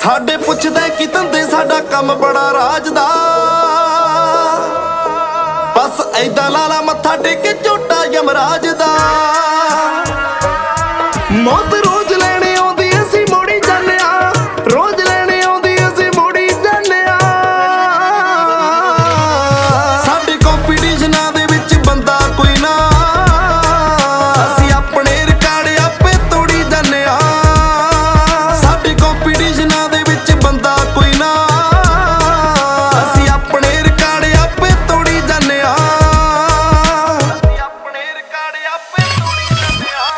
ਸਾਡੇ ਪੁੱਛਦੇ ਕਿ ਤੰਦੇ ਸਾਡਾ ਕੰਮ ਬੜਾ ਰਾਜ ਦਾ। ਬਸ ਐਦਾਂ ਲਾਲਾ ਮੱਥਾ ਟੇਕੇ ਝੋਟਾ ਯਮਰਾਜ ਦਾ। ਮੌਤ ਰੋਜ਼ ਲੈਣੇ ਆਉਂਦੀ ਅਸੀਂ ਮੋੜੀ ਜਾਂਦੇ ਆ, ਰੋਜ਼ ਲੈਣੇ ਆਉਂਦੀ ਅਸੀਂ ਮੋੜੀ ਜਾਂਦੇ ਆ। ਸਾਡੇ ਕੰਪੀਟੀਸ਼ਨਾਂ ਦੇ ਵਿੱਚ ਬੰਦਾ ਕੋਈ ਨਾ, ਅਸੀਂ ਆਪਣੇ ਰਿਕਾਰਡ ਆਪੇ ਤੋੜੀ ਜਾਂਦੇ ਆ। ਸਾਡੇ ਕੰਪੀਟੀਸ਼ਨਾਂ ਦੇ ਵਿੱਚ ਬੰਦਾ ਕੋਈ ਨਾ, ਅਸੀਂ ਆਪਣੇ ਰਿਕਾਰਡ ਆਪੇ ਤੋੜੀ ਜਾਂਦੇ ਆ। ਅਸੀਂ ਆਪਣੇ ਰਿਕਾਰਡ ਆਪੇ ਤੋੜੀ ਜਾਂਦੇ ਆ।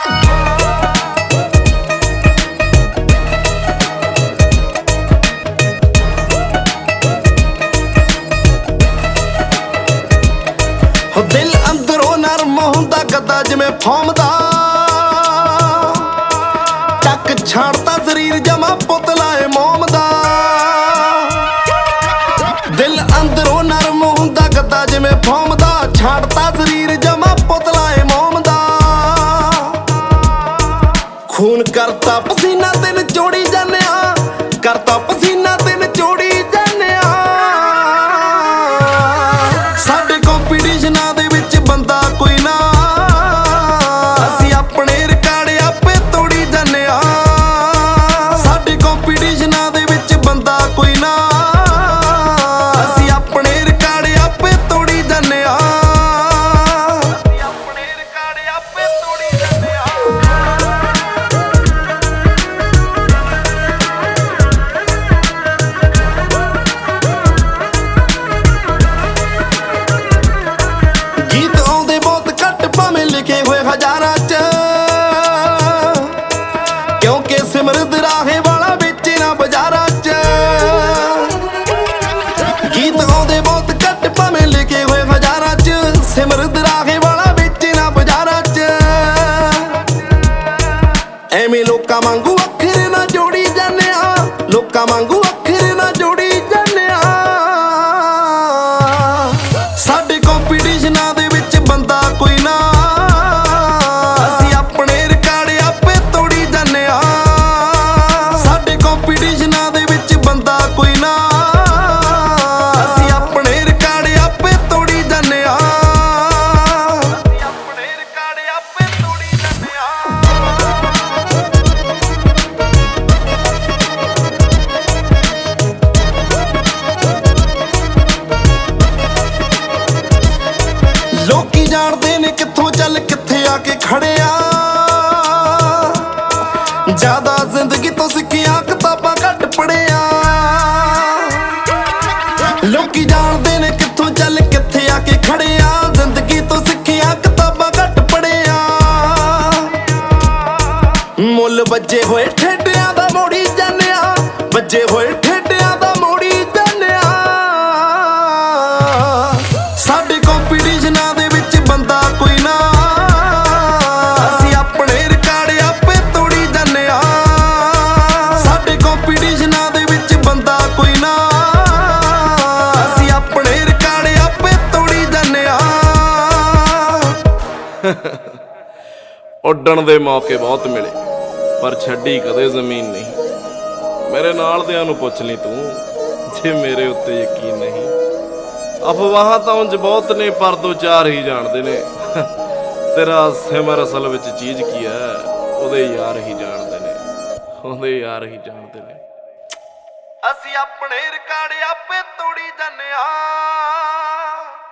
ਦਿਲ ਅੰਦਰੋਂ ਨਰਮ ਹੁੰਦਾ ਗੱਦਾ ਜਿਵੇਂ ਫੋਮ ਦਾ। ਚੱਕ ਛਾੜਤਾ ਸਰੀਰ ਜਮਾ ਪੁਤਲਾ ਏ ਮੋਮ ਦਾ। ਦਿਲ ਅੰਦਰੋਂ ਨਰਮ ਹੁੰਦਾ ਗੱਦਾ ਜਿਵੇਂ ਫੋਮ ਦਾ। ਛਾੜਤਾ ਸਰੀਰ ਜਮਾ ਪੁਤਲਾ ਏ ਮੋਮ ਦਾ। ਖੂਨ ਕਰਤਾ ਪਸੀਨਾ ਤੇ ਨਿਚੋੜੀ ਜਾਂਦੇ ਆ, ਕਰਤਾ ਪਸੀਨਾ ਤੇ ਨਿਚੋੜੀ ਜਾਂਦੇ ਆ। ਸਾਡੇ ਕੰਪੀਟੀਸ਼ਨਾਂ ਦੇ ਵਿੱਚ ਬੰਦਾ ਕੋਈ ਨਾ, ਅਸੀਂ ਆਪਣੇ ਰਿਕਾਰਡ ਆਪੇ ਤੋੜੀ ਜਾਂਦੇ ਆ। ਸਾਡੇ ਕੰਪੀਟੀਸ਼ਨਾਂ ਦੇ ਵਿੱਚ ਬੰਦਾ ਕੋਈ ਨਾ, ਅਸੀਂ ਆਪਣੇ ਰਿਕਾਰਡ ਆਪੇ ਤੋੜੀ ਜਾਂਦੇ ਆ। ਅਸੀਂ ਆਪਣੇ ਰਿਕਾਰਡ ਆਪੇ ਤੋੜੀ ਜਾਂਦੇ ਆ। ਗੀਤ ਆਉਂਦੇ ਬਹੁਤ ਘੱਟ ਭਾਵੇਂ ਲਿਖੇ ਹੋਏ ਹਜ਼ਾਰਾਂ ਚ, ਕਿਉਂਕਿ ਸਿਮਰਤ ਰਾਹੇ ਵਾਲਾ ਵੇਚੇ ਨਾ ਬਾਜ਼ਾਰਾਂ ਚ। ਗੀਤ ਆਉਂਦੇ ਬਹੁਤ ਘੱਟ ਭਾਵੇਂ ਲਿਖੇ ਹੋਏ ਹਜ਼ਾਰਾਂ ਚ, ਸਿਮਰਤ ਰਾਹੇ ਵਾਲਾ ਵੇਚੇ ਨਾ ਬਾਜ਼ਾਰਾਂ ਚ। ਐਵੇਂ ਲੋਕਾਂ ਵਾਂਗੂ ਅੱਖਰ ਨਾ ਜੋੜੀ ਜਾਂਦੇ ਆ, ਲੋਕਾਂ ਵਾਂਗੂ ਅੱਖਰ ਨਾ ਜੋੜੀ ਜਾਂਦੇ ਆ। ਸਾਡੇ ਕੰਪੀਟੀਸ਼ਨਾਂ ਦੇ ਵਿੱਚ ਬੰਦਾ ਕੋਈ ਨਾ, ਅਸੀਂ ਆਪਣੇ ਰਿਕਾਰਡ ਆਪੇ ਤੋੜੀ ਜਾਂਦੇ ਆ। ਸਾਡੇ ਕੰਪੀਟੀਸ਼ਨਾਂ ਦੇ ਵਿੱਚ ਬੰਦਾ ਕੋਈ ਨਾ, ਅਸੀਂ ਆਪਣੇ ਰਿਕਾਰਡ ਆਪੇ ਤੋੜੀ ਜਾਂਦੇ ਆ। ਅਸੀਂ ਆਪਣੇ ਰਿਕਾਰਡ ਆਪੇ ਤੋੜੀ ਜਾਂਦੇ ਆ। ਲੋਕੀ ਜਾਣਦੇ ਨੇ ਕਿੱਥੋਂ ਚੱਲ ਕਿੱਥੇ ਆ ਕੇ ਖੜਿਆ। ਜ਼ਿਆਦਾ ਜ਼ਿੰਦਗੀ ਤੋਂ ਸਿੱਖਿਆ ਕਿਤਾਬਾਂ ਘੱਟ ਪੜ੍ਹਿਆ। ਲੋਕੀ ਜਾਣਦੇ ਨੇ ਕਿੱਥੋਂ ਚੱਲ ਕਿੱਥੇ ਆ ਕੇ ਖੜਿਆ। ਜ਼ਿੰਦਗੀ ਤੋਂ ਸਿੱਖਿਆ ਕਿਤਾਬਾਂ ਘੱਟ ਪੜ੍ਹਿਆ। ਮੁੱਲ ਵੱਜੇ ਹੋਏ ਠੇਡਿਆਂ ਦਾ ਮੋੜੀ ਜਾਂਦੇ ਆ, ਵੱਜੇ ਹੋਏ ਠੇਡਿਆਂ ਦਾ ਮੋੜੀ ਜਾਂਦੇ ਆ। ਸਾਡੇ ਕੰਪੀਟੀਸ਼ਨਾਂ ਦੇ ਵਿੱਚ ਬੰਦਾ ਕੋਈ ਨਾ, ਅਸੀਂ ਆਪਣੇ ਰਿਕਾਰਡ ਆਪੇ ਤੋੜੀ ਜਾਂਦੇ ਆ। ਸਾਡੇ ਕੰਪੀਟੀਸ਼ਨਾਂ ਦੇ ਵਿੱਚ ਬੰਦਾ ਕੋਈ ਨਾ, ਅਸੀਂ ਆਪਣੇ ਰਿਕਾਰਡ ਆਪੇ ਤੋੜੀ ਜਾਂਦੇ ਆ। ਉੱਡਣ ਦੇ ਮੌਕੇ ਬਹੁਤ ਮਿਲੇ ਪਰ ਛੱਡੀ ਕਦੇ ਜ਼ਮੀਨ ਨਹੀਂ। ਮੇਰੇ ਨਾਲ ਦਿਆਂ ਨੂੰ ਪੁੱਛ ਲਈ ਤੂੰ ਜੇ ਮੇਰੇ ਉੱਤੇ ਯਕੀਨ ਨਹੀਂ। ਅਫਵਾਹਾਂ ਤਾਂ ਉਂਝ ਬਹੁਤ ਨੇ ਪਰ ਦੋ ਚਾਰ ਹੀ ਜਾਣਦੇ ਨੇ। ਤੇਰਾ ਸਿਮਰ ਅਸਲ ਵਿੱਚ ਚੀਜ਼ ਕੀ ਹੈ ਉਹਦੇ ਯਾਰ ਹੀ ਜਾਣਦੇ ਨੇ, ਉਹਦੇ ਯਾਰ ਹੀ ਜਾਣਦੇ ਨੇ। ਅਸੀਂ ਆਪਣੇ ਰਿਕਾਰਡ ਆਪੇ ਤੋੜੀ ਜਾਂਦੇ ਆ।